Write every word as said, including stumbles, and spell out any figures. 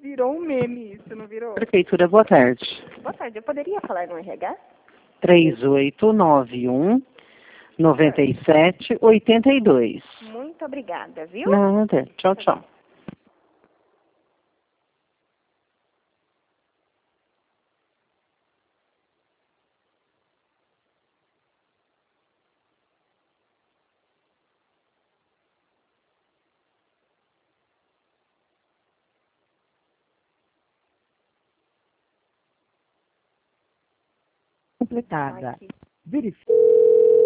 Virou um meme isso, não virou? Prefeitura, boa tarde. Boa tarde, eu poderia falar no R H? três oito nove um, nove sete, oito dois. Muito obrigada, viu? Nada. Tchau, tchau. Completada. Aqui. Verifique.